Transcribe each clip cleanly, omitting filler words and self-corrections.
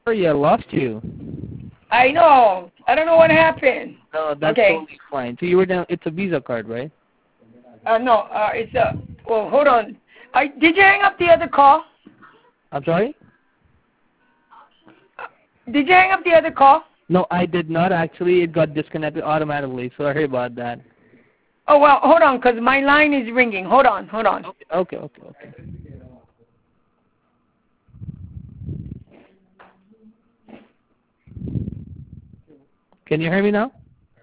Sorry, I lost you. I know. I don't know what happened. No, that's Okay. totally fine. So you were down. It's a Visa card, right? No, it's a. Well, hold on. Did you hang up the other call? I'm sorry. Did you hang up the other call? No, I did not actually. It got disconnected automatically. Sorry about that. Oh, well, hold on, because my line is ringing. Hold on. Okay. Can you hear me now?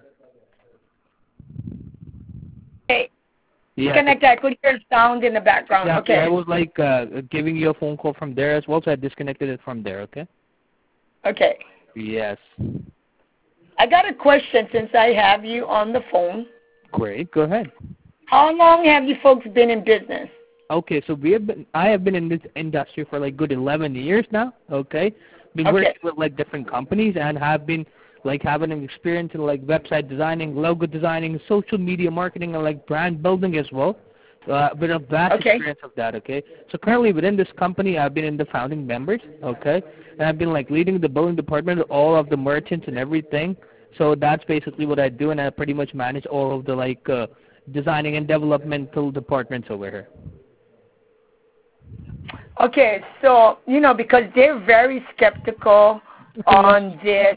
Hey, Yeah. connect. I could hear sound in the background. Yeah, Okay. I was like giving you a phone call from there as well, so I disconnected it from there, okay? Okay. Yes. I got a question since I have you on the phone. Great, go ahead. How long have you folks been in business? Okay, so I have been in this industry for like good 11 years now, okay? Been working with like different companies and have been like having an experience in like website designing, logo designing, social media marketing, and like brand building as well. Been a vast experience of that, okay? So currently within this company, I've been in the founding members, okay? And I've been like leading the billing department, all of the merchants and everything. So that's basically what I do, and I pretty much manage all of the like designing and developmental departments over here. Okay, so, because they're very skeptical on this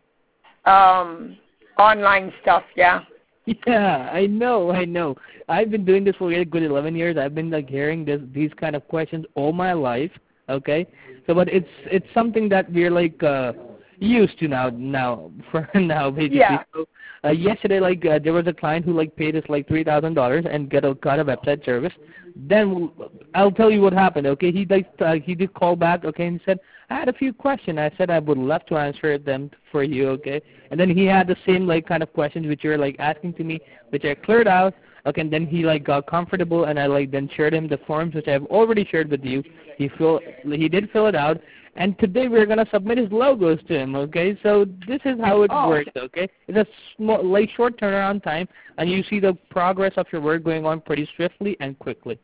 online stuff, yeah? Yeah, I know. I've been doing this for a good 11 years. I've been like hearing these kind of questions all my life, okay? So, but it's something that we're like used to now for now basically. Yeah. So, yesterday, like there was a client who like paid us like $3,000 and got a website service. Then I'll tell you what happened. Okay, he did call back. Okay, and he said I had a few questions. I said I would love to answer them for you. Okay, and then he had the same like kind of questions which you're like asking to me, which I cleared out. Okay, and then he like got comfortable, and I like then shared him the forms which I've already shared with you. He did fill it out. And today we're gonna submit his logos to him. Okay, so this is how it works. Okay, it's a small, like short turnaround time, and you see the progress of your work going on pretty swiftly and quickly.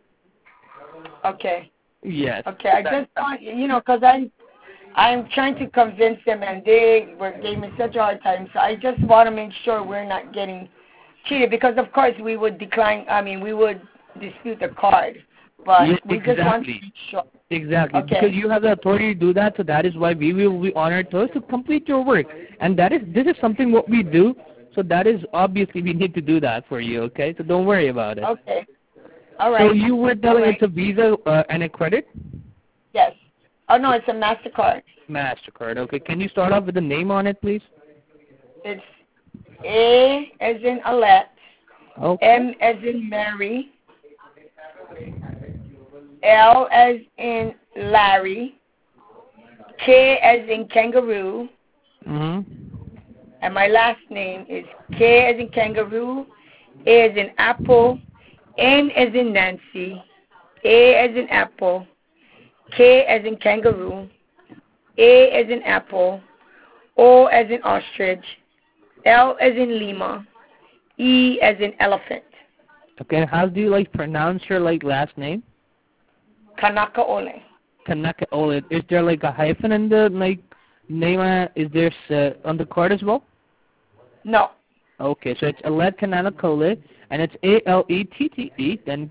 Okay. Yes. Okay, I just want because I'm trying to convince them, and they gave me such a hard time. So I just want to make sure we're not getting cheated, because of course we would decline. I mean, we would dispute the card, but we just want to be sure. Exactly, because you have the authority to do that, so that is why we will be honored to complete your work. And this is something what we do, so that is obviously we need to do that for you, okay? So don't worry about it. Okay. All right. So you were telling it's a Visa and a credit? Yes. Oh, no, it's a MasterCard. MasterCard, okay. Can you start off with the name on it, please? It's A as in Alette, M as in Mary, L as in Larry, K as in kangaroo, and my last name is K as in kangaroo, A as in apple, N as in Nancy, A as in apple, K as in kangaroo, A as in apple, O as in ostrich, L as in Lima, E as in elephant. Okay, how do you like pronounce your like last name? Kanakaole. Kanakaole. Is there like a hyphen in the like name? Is there on the card as well? No. Okay, so it's Alette Kanakaole, and it's ALETTE, then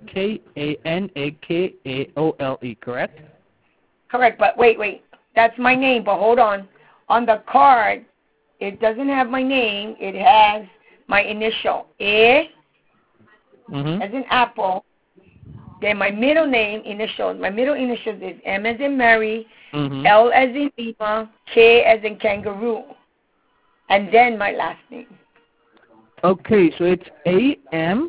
KANAKAOLE, correct? Correct, but wait. That's my name, but hold on. On the card, it doesn't have my name. It has my initial, A as in apple. Then my middle name, initials. My middle initials is M as in Mary, L as in Lima, K as in kangaroo, and then my last name. Okay, so it's AM.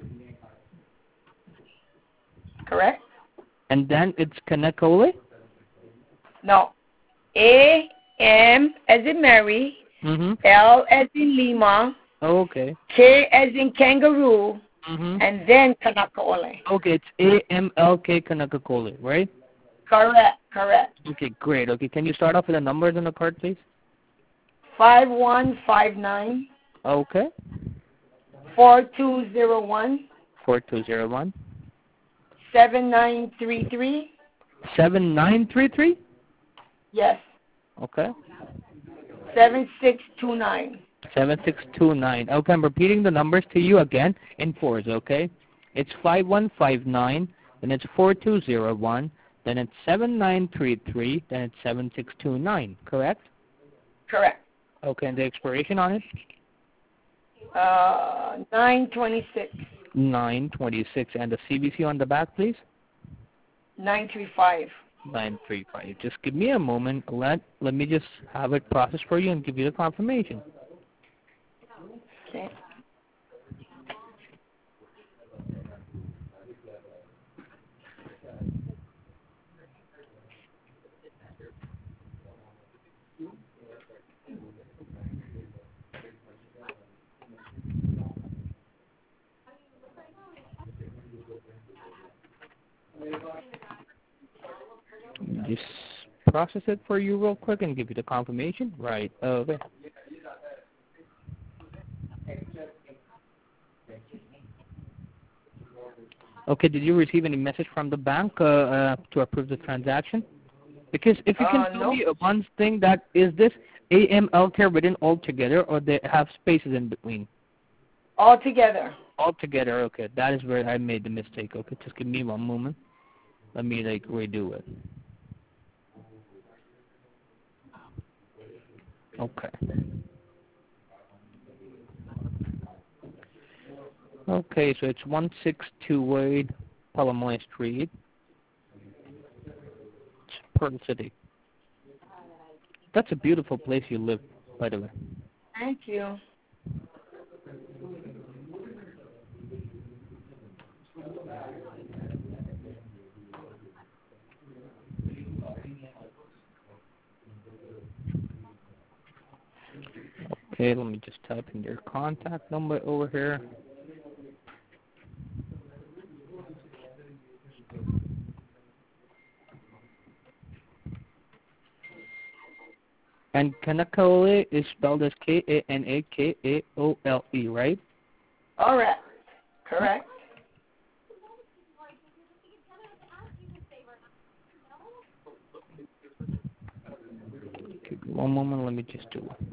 Correct? And then it's Kanakaole? No. A-M as in Mary, L as in Lima, okay. K as in kangaroo, and then Kanakaole. Okay, it's AMLK Kanakaole, right? Correct. Okay, great. Okay, can you start off with the numbers on the card, please? 5159. Okay. 4201. 4201. 7933. 7933? Yes. Okay. 7629. 7629. Okay, I'm repeating the numbers to you again in fours, okay? It's 5159, then it's 4201, then it's 7933, then it's 7629, correct? Correct. Okay, and the expiration on it? 926. 926. And the CVC on the back, please? 935. 935. Just give me a moment. Let me just have it processed for you and give you the confirmation. Okay. Just process it for you real quick and give you the confirmation. Right. Okay. Okay, did you receive any message from the bank to approve the transaction? Because if you can tell me one thing, that is this AML Care written all together, or they have spaces in between? All together. All together, okay. That is where I made the mistake. Okay, just give me one moment. Let me redo it. Okay. Okay, so it's 1628 Palomar Street, Pearl City. That's a beautiful place you live, by the way. Thank you. Okay, let me just type in your contact number over here. And Kanakaole is spelled as Kanakaole, right? All right. Correct. Okay, one moment, let me just do it.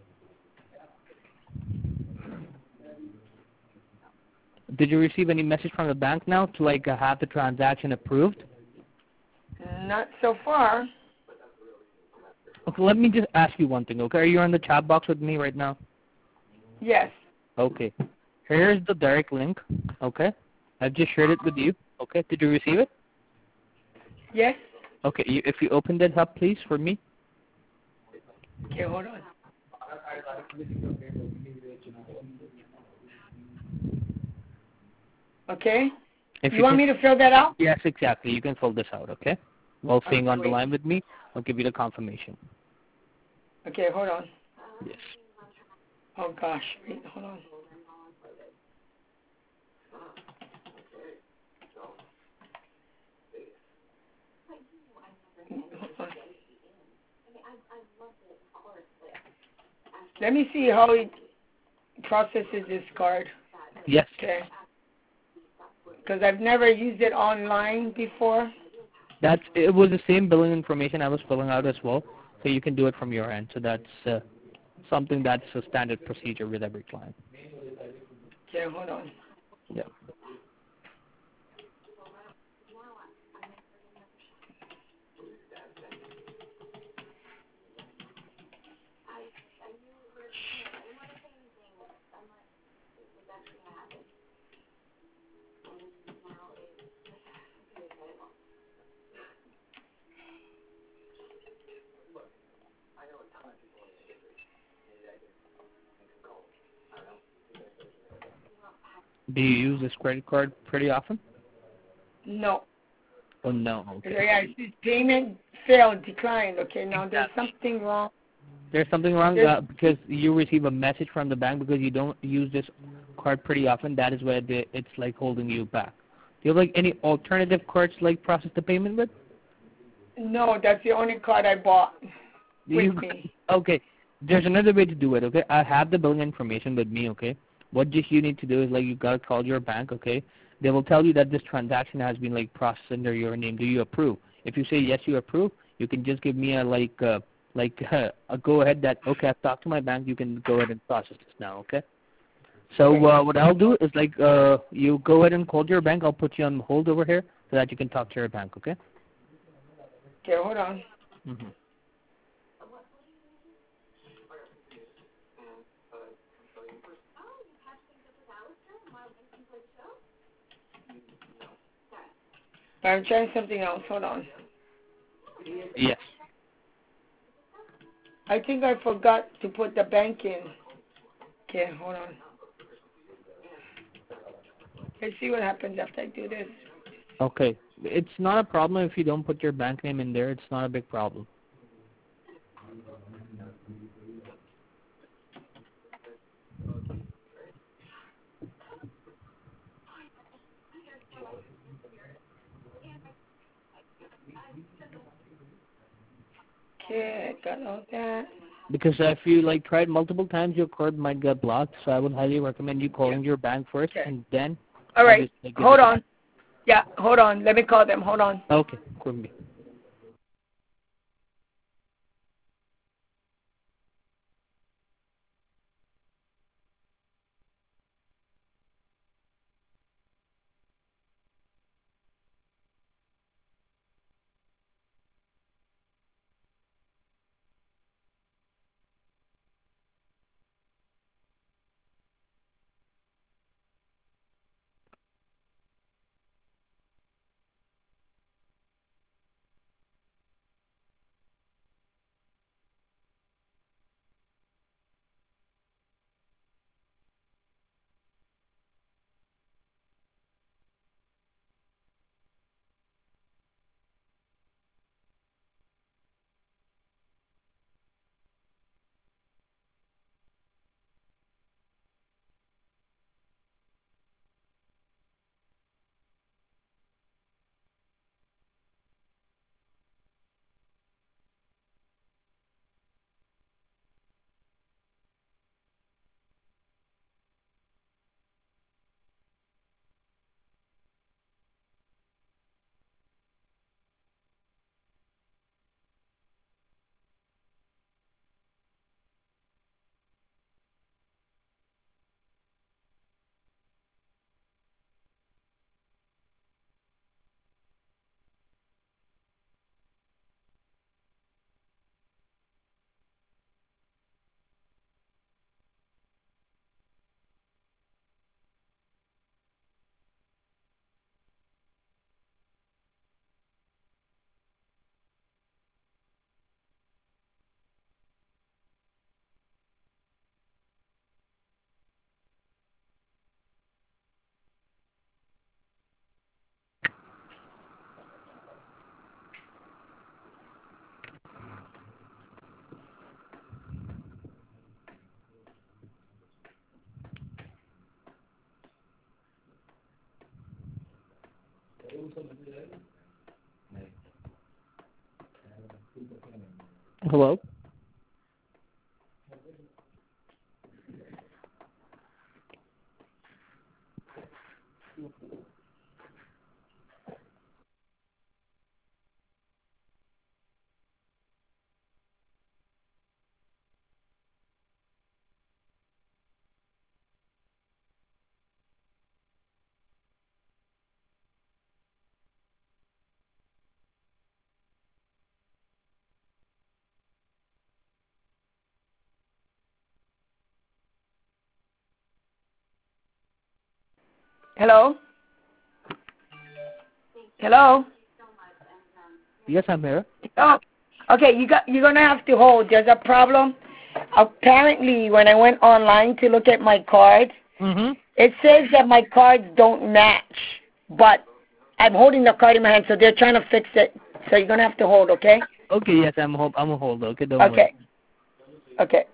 Did you receive any message from the bank now to have the transaction approved? Not so far. Okay, let me just ask you one thing, okay? Are you on the chat box with me right now? Yes. Okay. Here's the direct link, okay? I've just shared it with you, okay? Did you receive it? Yes. Okay, if you opened it up, please, for me. Okay, hold on. Okay. If you want me to fill that out? Yes, exactly. You can fill this out, okay? While staying on the line with me, I'll give you the confirmation. Okay, hold on. Yes. Oh, gosh. Wait, hold on. Let me see how he processes this card. Yes. Okay. Because I've never used it online before. It was the same billing information I was filling out as well, so you can do it from your end. So that's something that's a standard procedure with every client. Okay, hold on. Yeah. Do you use this credit card pretty often? No. Oh, no. Okay. Yeah, it says payment failed, declined. Okay, now there's something wrong. There's something wrong because you receive a message from the bank because you don't use this card pretty often. That is where it's holding you back. Do you have any alternative cards process the payment with? No, that's the only card I bought with me. Okay. There's another way to do it, okay? I have the billing information with me, okay? What just you need to do is you got to call your bank, okay? They will tell you that this transaction has been processed under your name. Do you approve? If you say yes, you approve, you can just give me a like a go ahead that, okay, I've talked to my bank, you can go ahead and process this now, okay? So what I'll do is like you go ahead and call your bank. I'll put you on hold over here so that you can talk to your bank, okay? Okay, hold on. Mm-hmm. I'm trying something else. Hold on. Yes. I think I forgot to put the bank in. Okay, hold on. Let's see what happens after I do this. Okay. It's not a problem if you don't put your bank name in there. It's not a big problem. Okay, I got all that. Because if you like tried multiple times, your card might get blocked. So I would highly recommend you calling your bank first, and then. All right. Hold on. Yeah, hold on. Let me call them. Hold on. Okay. Cool. Hello? Hello? Hello? Yes, I'm here. Oh, okay. You're gonna have to hold. There's a problem. Apparently, when I went online to look at my cards, it says that my cards don't match. But I'm holding the card in my hand, so they're trying to fix it. So you're gonna have to hold, okay? Okay. Yes, I'm a hold. Okay. Don't worry. Okay. Okay.